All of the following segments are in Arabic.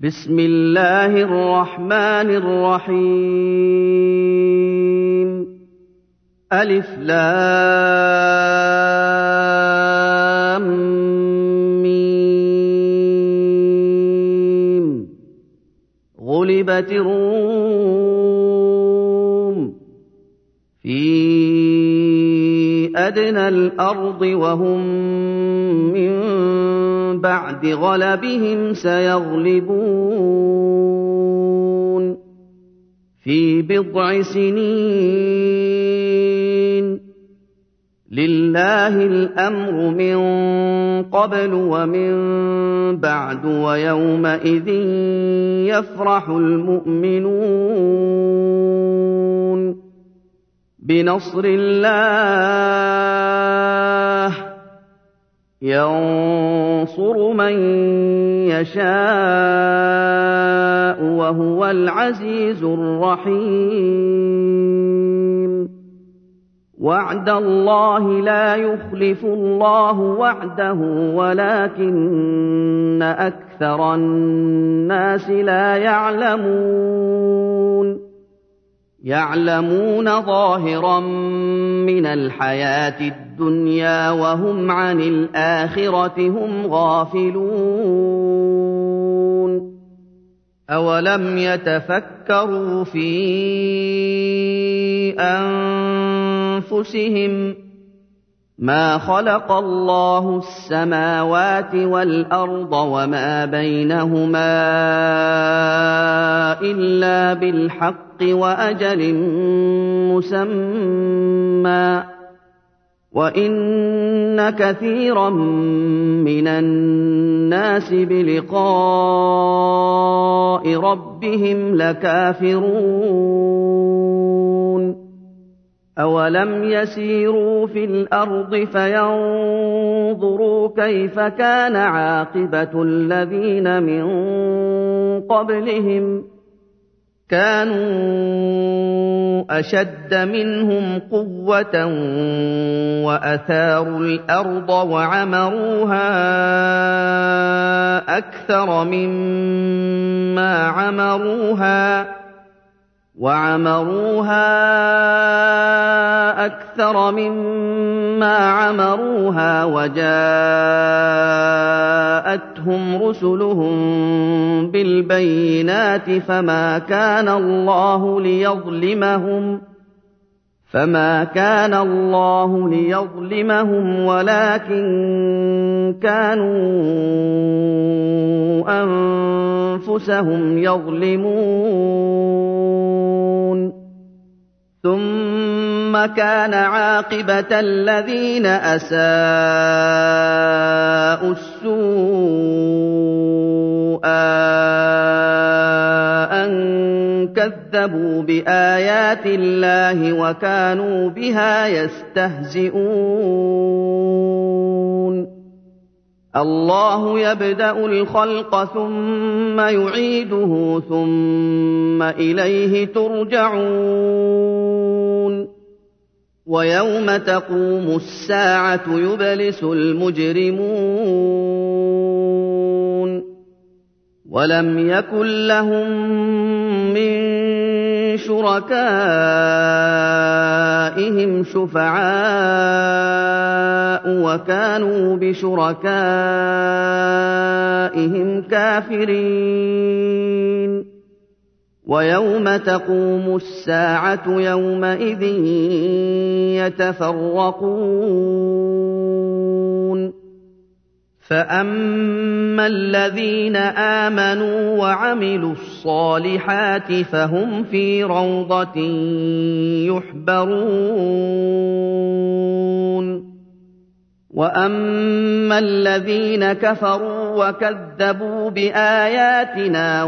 بسم الله الرحمن الرحيم ألف لام ميم غلبت الروم في أدنى الأرض وهم من بعد غلبهم سيغلبون في بضع سنين لله الأمر من قبل ومن بعد ويومئذ يفرح المؤمنون بنصر الله ينصر من يشاء وهو العزيز الرحيم وعد الله لا يخلف الله وعده ولكن أكثر الناس لا يعلمون ظاهرا من الحياة الدنيا وهم عن الآخرة هم غافلون أولم يتفكروا في أنفسهم ما خلق الله السماوات والأرض وما بينهما إلا بالحق وأجل مسمى وإن كثيرا من الناس بلقاء ربهم لكافرون أولم يسيروا في الأرض فينظروا كيف كان عاقبة الذين من قبلهم كانوا أشد منهم قوة وأثاروا الأرض وعمروها أكثر مما عمروها وجاءتهم رسلهم بالبينات فما كان الله ليظلمهم ولكن كانوا أنفسهم يظلمون ثم كان عاقبة الذين أساءوا السوء أن كذبوا بآيات الله وكانوا بها يستهزئون الله يبدأ الخلق ثم يعيده ثم إليه ترجعون ويوم تقوم الساعة يبلس المجرمون ولم يكن لهم من شركائهم شفعاء وكانوا بشركائهم كافرين ويوم تقوم الساعة يومئذ يتفرقون فأما الذين آمنوا وعملوا الصالحات فهم في روضة يحبرون وأما الذين كفروا وكذبوا بآياتنا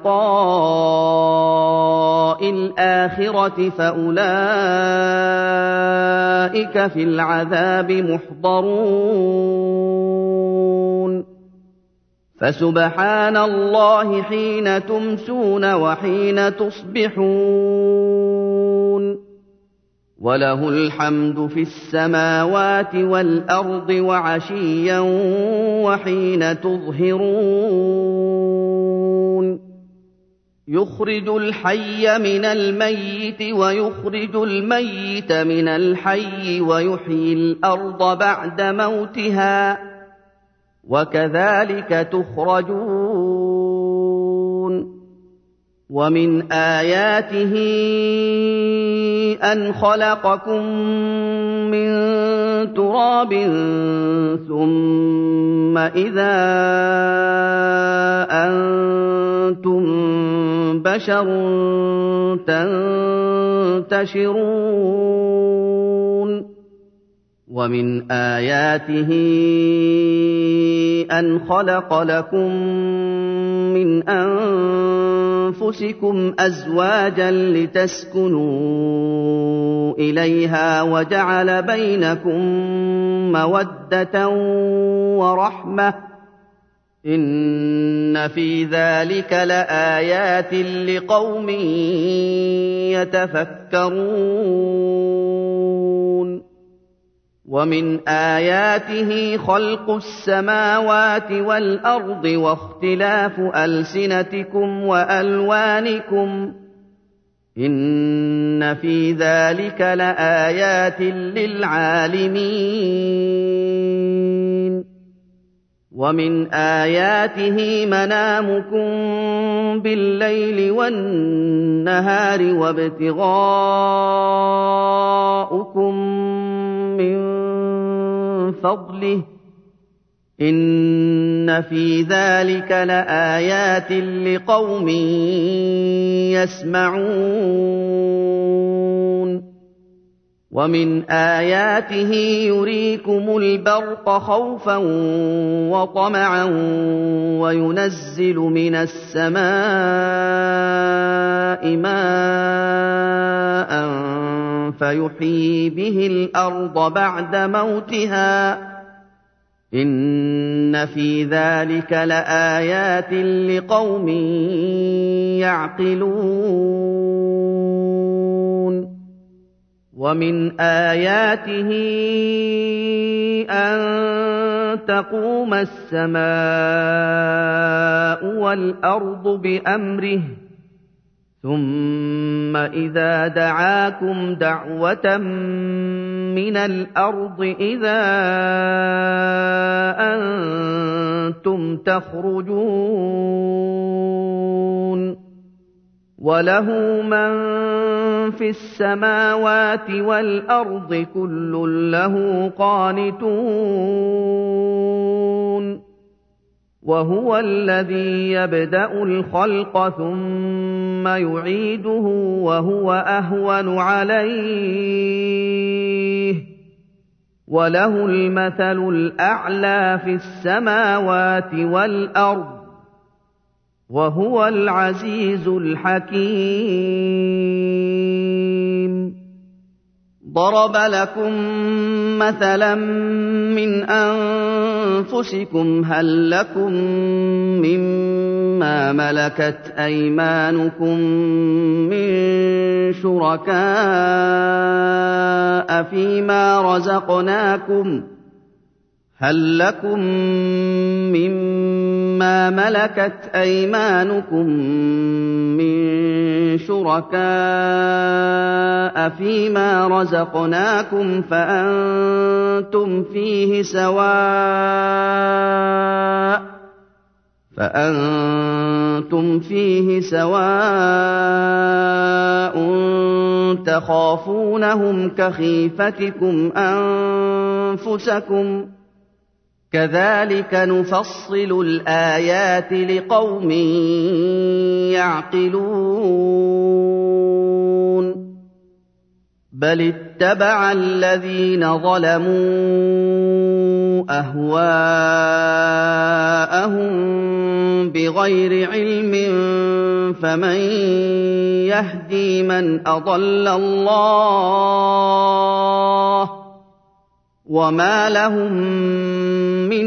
ولقاء الآخرة فأولئك في العذاب محضرون فسبحان الله حين تمسون وحين تصبحون وله الحمد في السماوات والأرض وعشيا وحين تظهرون يخرج الحي من الميت ويخرج الميت من الحي ويحيي الأرض بعد موتها وكذلك تخرجون ومن آياته أن خلقكم من تراب ثم إذا أنتم بشر تنتشرون ومن آياته أن خلق لكم من أنفسكم أزواجا لتسكنوا إليها وجعل بينكم مودة ورحمة إن في ذلك لآيات لقوم يتفكرون ومن آياته خلق السماوات والأرض واختلاف ألسنتكم وألوانكم إن في ذلك لآيات للعالمين ومن آياته منامكم بالليل والنهار وابتغاؤكم من فضله إن في ذلك لآيات لقوم يسمعون ومن آياته يريكم البرق خوفا وطمعا وينزل من السماء ماء فيحيي به الأرض بعد موتها إن في ذلك لآيات لقوم يعقلون ومن آياته أن تقوم السماء والأرض بأمره ثم إذا دعاكم دعوة من الأرض إذا أنتم تخرجون وله من في السماوات والأرض كل له قانتون وهو الذي يبدأ الخلق ثم يعيده وهو أهون عليه وله المثل الأعلى في السماوات والأرض وهو العزيز الحكيم ضرب لكم مثلا من أنفسكم هل لكم مما ملكت أيمانكم من شركاء فيما رزقناكم هل لكم مما ملكت أيمانكم من شركاء فيما رزقناكم فأنتم فيه سواء تخافونهم كخيفتكم أنفسكم كذلك نفصل الآيات لقوم يعقلون بل اتبع الذين ظلموا أهواءهم بغير علم فمن يهدي من أضل الله وما لهم من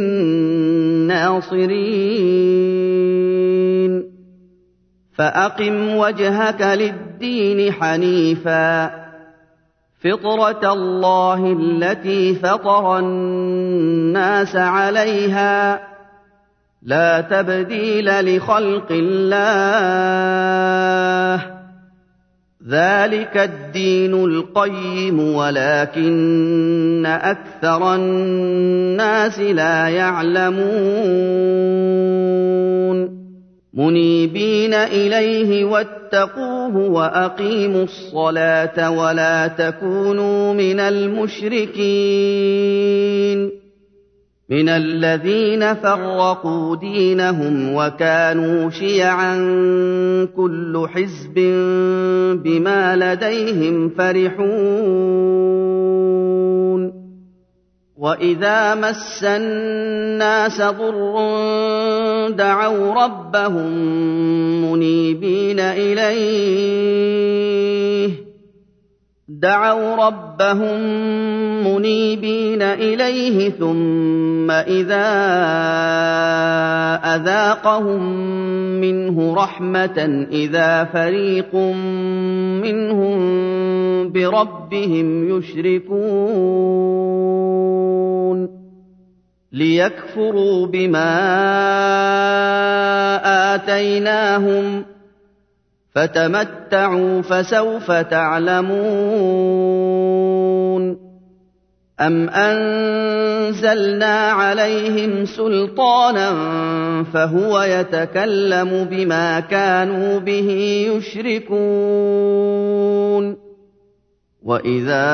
ناصرين فأقم وجهك للدين حنيفا فطرة الله التي فطر الناس عليها لا تبديل لخلق الله ذلك الدين القيم ولكن أكثر الناس لا يعلمون منيبين إليه واتقوه وأقيموا الصلاة ولا تكونوا من المشركين من الذين فرقوا دينهم وكانوا شيعا كل حزب بما لديهم فرحون وإذا مس الناس ضر دعوا ربهم منيبين إليه ثم إذا أذاقهم منه رحمة إذا فريق منهم بربهم يشركون ليكفروا بما آتيناهم فتمتعوا فسوف تعلمون أم أنزلنا عليهم سلطانا فهو يتكلم بما كانوا به يشركون وإذا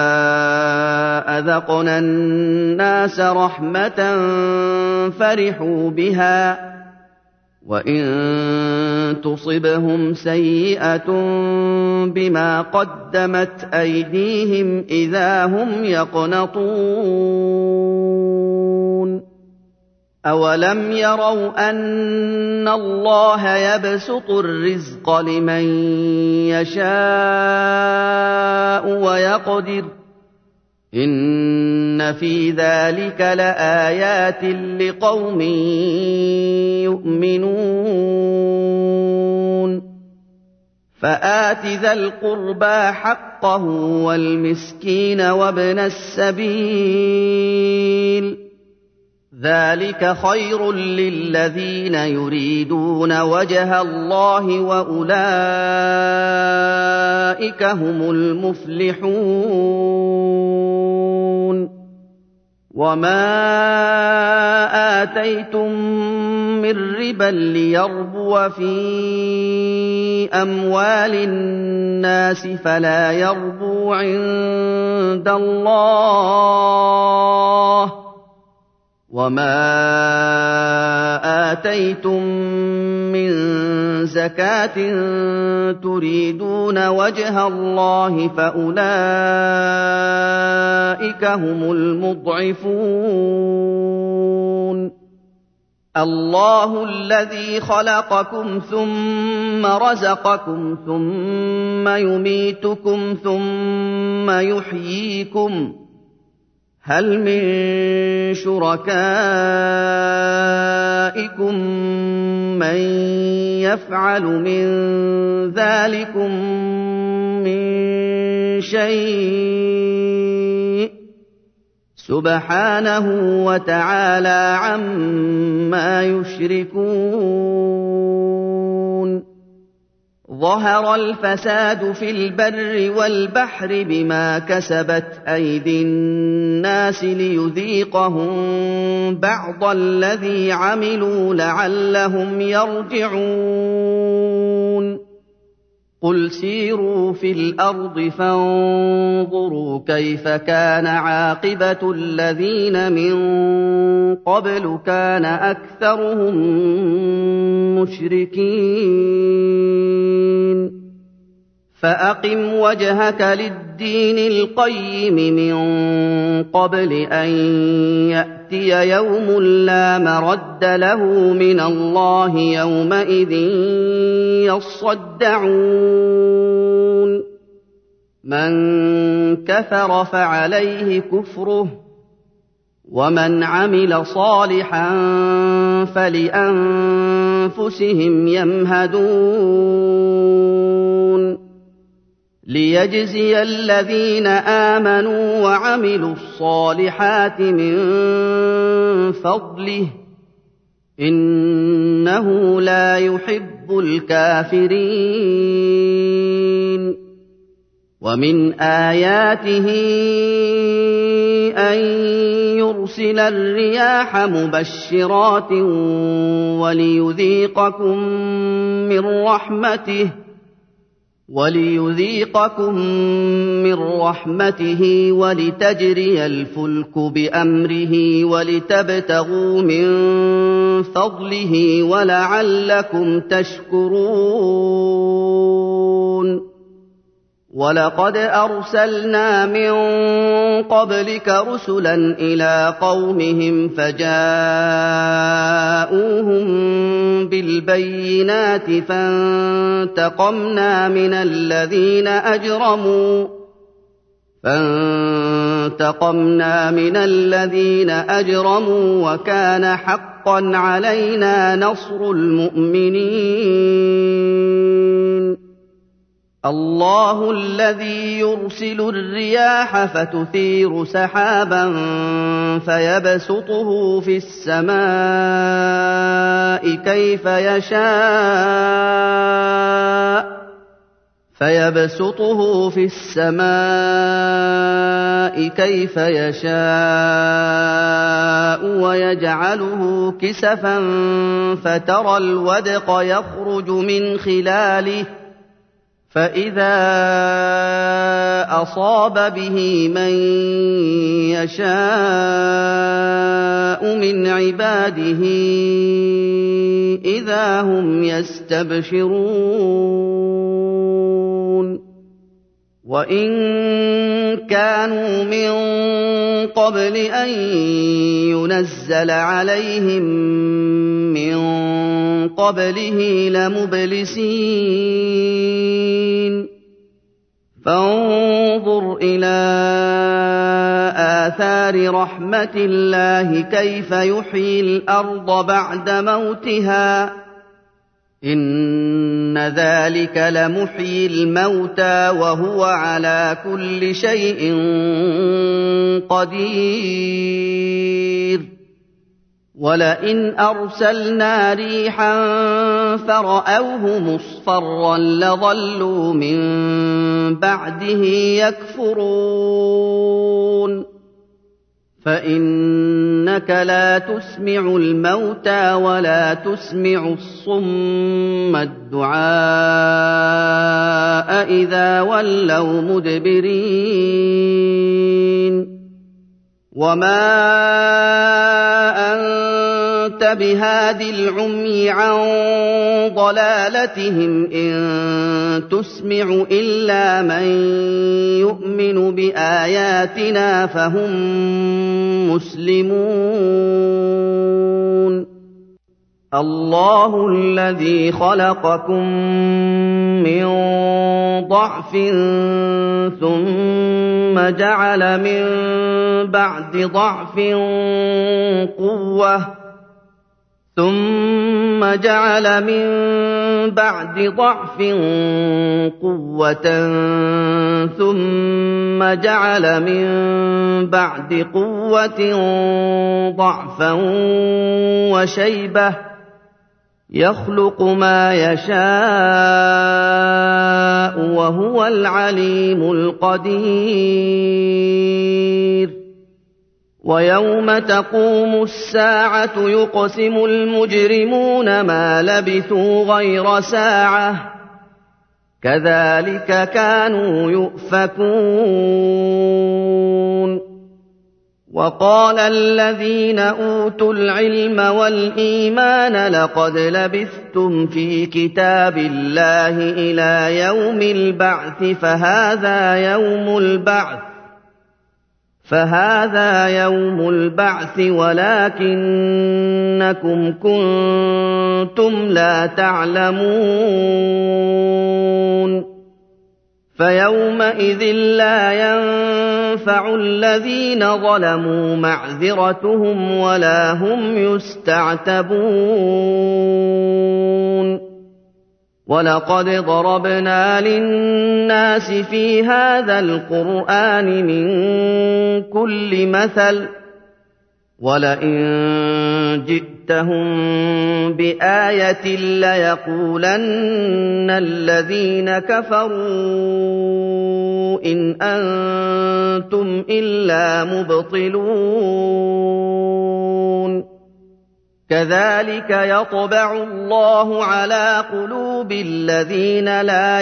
أذقنا الناس رحمة فرحوا بها وإن تصبهم سيئة بما قدمت أيديهم إذا هم يقنطون أولم يروا أن الله يبسط الرزق لمن يشاء ويقدر إن في ذلك لآيات لقوم يؤمنون فآت ذا القربى حقه والمسكين وابن السبيل ذلك خير للذين يريدون وجه الله وأولئك هم المفلحون وما آتيتم من ربا ليربو في أموال الناس فلا يربو عند الله وما آتيتم من زكاة تريدون وجه الله فأولئك هم المضعفون الله الذي خلقكم ثم رزقكم ثم يميتكم ثم يحييكم هل من شركائكم من يفعل من ذلكم من شيء سبحانه وتعالى عما يشركون ظهر الفساد في البر والبحر بما كسبت أيدي الناس ليذيقهم بعض الذي عملوا لعلهم يرجعون قل سيروا في الأرض فانظروا كيف كان عاقبة الذين من قبل كان أكثرهم مشركين فأقم وجهك للدين القيم من قبل أن يأتي يوم لا مرد له من الله يومئذ يصدعون من كفر فعليه كفره ومن عمل صالحا فلأنفسهم يمهدون ليجزي الذين آمنوا وعملوا الصالحات من فضله إِنَّهُ لَا يُحِبُّ الْكَافِرِينَ وَمِنْ آيَاتِهِ أَن يُرْسِلَ الرِّيَاحَ مُبَشِّرَاتٍ وَلِيُذِيقَكُم مِّن رَّحْمَتِهِ وَلِتَجْرِيَ الْفُلْكُ بِأَمْرِهِ وَلِتَبْتَغُوا مِن فَضْلِهِ وَلَعَلَّكُمْ تَشْكُرُونَ وَلَقَدْ أَرْسَلْنَا مِن قَبْلِكَ رُسُلًا إِلَىٰ قَوْمِهِمْ فَجَاءُوهُم بِالْبَيِّنَاتِ فَانتَقَمْنَا مِنَ الَّذِينَ أَجْرَمُوا وَكَانَ حَقًّا عَلَيْنَا نَصْرُ الْمُؤْمِنِينَ اللَّهُ الَّذِي يُرْسِلُ الرِّيَاحَ فَتُثِيرُ سَحَابًا فَيَبْسُطُهُ في السَّمَاءِ كَيْفَ يَشَاءُ وَيَجْعَلُهُ كِسَفًا فَتَرَى الْوَدْقَ يَخْرُجُ مِنْ خِلَالِهِ فَإِذَا أَصَابَ بِهِ مَن يَشَاءُ مِنْ عِبَادِهِ إِذَا هُمْ يَسْتَبْشِرُونَ وَإِن كَانُوا مِن قَبْلِ أَن يُنَزَّلَ عَلَيْهِم مِّن قَبْلِهِ لَمُبْلِسِينَ فَانظُرْ إِلَىٰ آثَارِ رَحْمَتِ اللَّهِ كَيْفَ يُحْيِي الْأَرْضَ بَعْدَ مَوْتِهَا ۚ إِنَّ ذَٰلِكَ لَمُحْيِي الْمَوْتَىٰ وَهُوَ عَلَىٰ كُلِّ شَيْءٍ قَدِيرٌ وَلَئِنْ أَرْسَلْنَا رِيحًا فَرَأَوْهُ مُصْفَرًّا لَّظَلُّوا مِن بَعْدِهِ يَكْفُرُونَ فَإِنَّكَ لَا تُسْمِعُ الْمَوْتَىٰ وَلَا تُسْمِعُ الصُّمَّ الدُّعَاءَ إِذَا وَلَّوْا مُدْبِرِينَ وَمَا أَنتَ بِهَادِ الْعُمْيِ عَن ضَلَالَتِهِمْ ۖ إِن تُسْمِعُ إِلَّا مَن يُؤْمِنُ بِآيَاتِنَا فَهُم مُّسْلِمُونَ اللَّهُ الَّذِي خَلَقَكُم مِّن ضَعْفٍ ثُمَّ جَعَلَ مِن بَعْدِ ضَعْفٍ قُوَّةً ثُمَّ جَعَلَ مِن بَعْدِ قُوَّةٍ ضَعْفًا وَشَيْبَةً ۚ يَخْلُقُ مَا يَشَاءُ ۖ وَهُوَ الْعَلِيمُ الْقَدِيرُ وَيَوْمَ تَقُومُ السَّاعَةُ يُقْسِمُ الْمُجْرِمُونَ مَا لَبِثُوا غَيْرَ سَاعَةٍ ۚ كَذَٰلِكَ كَانُوا يُؤْفَكُونَ وَقَالَ الَّذِينَ أُوتُوا الْعِلْمَ وَالْإِيمَانَ لَقَدْ لَبِثْتُمْ فِي كِتَابِ اللَّهِ إِلَىٰ يَوْمِ الْبَعْثِ فَهَٰذَا يَوْمُ الْبَعْثِ وَلَٰكِنَّكُمْ كُنتُمْ لَا تَعْلَمُونَ فَيَوْمَئِذٍ لَّا يَنفَعُ الَّذِينَ ظَلَمُوا مَعْذِرَتُهُمْ وَلَا هُمْ يُسْتَعْتَبُونَ وَلَقَدْ ضَرَبْنَا لِلنَّاسِ فِي هَٰذَا الْقُرْآنِ مِن كُلِّ مَثَلٍ ۚ وَلَئِن جِئْتَ جئتهم بآية ليقولن الذين كفروا إن أنتم إلا مبطلون كذلك يطبع الله على قلوب الذين لا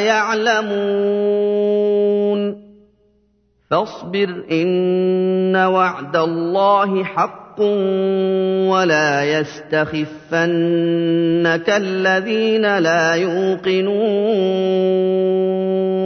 يعلمون فاصبر إن وعد الله حق ولا يستخفنك الذين لا يوقنون